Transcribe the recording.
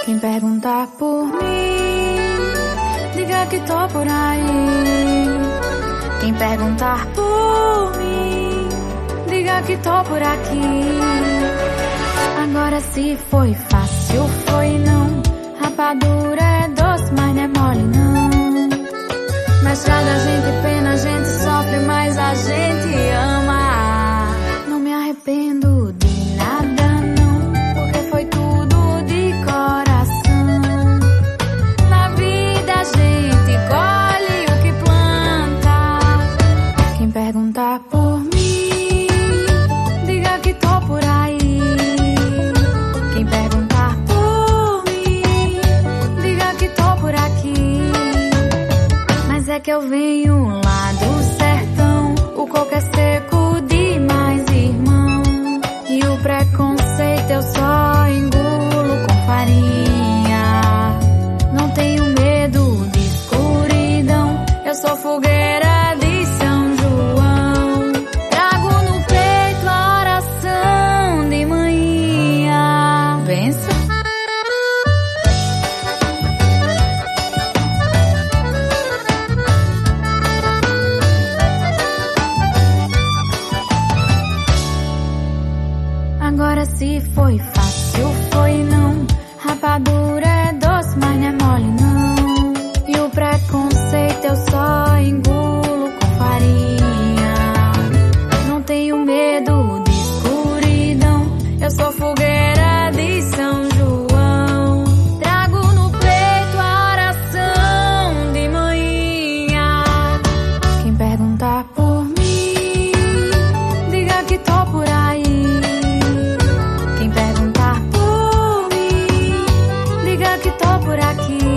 Quem perguntar por mim, diga que tô por aí. Quem perguntar por mim, diga que tô por aqui. Agora se foi fácil, foi não. Rapadura é doce, mas não é mole não. Mas cada gente pena, a gente sofre, mas a gente ama. Não me arrependo de nada não, porque foi tudo de coração. Na vida a gente colhe o que planta. Quem perguntar por mim, diga que tô por aí. Quem perguntar por mim, diga que tô por aqui. Mas é que eu venho lá do sertão, o coco é seco demais, irmão. E o preconceito eu só engulo com farinha. Não tenho medo de escuridão, eu sou fogueira de São João. Trago no peito a oração de manhã. Benção. Agora se foi fácil, foi não. Rapadura é doce, mas não é mole não. E o preconceito eu só engulo com farinha. Não tenho medo de escuridão, eu sou fogueira de São João. Trago no peito a oração de manhã. Quem perguntar por mim, diga que tô por aí. Quem perguntar por mim, diga que tô por aqui.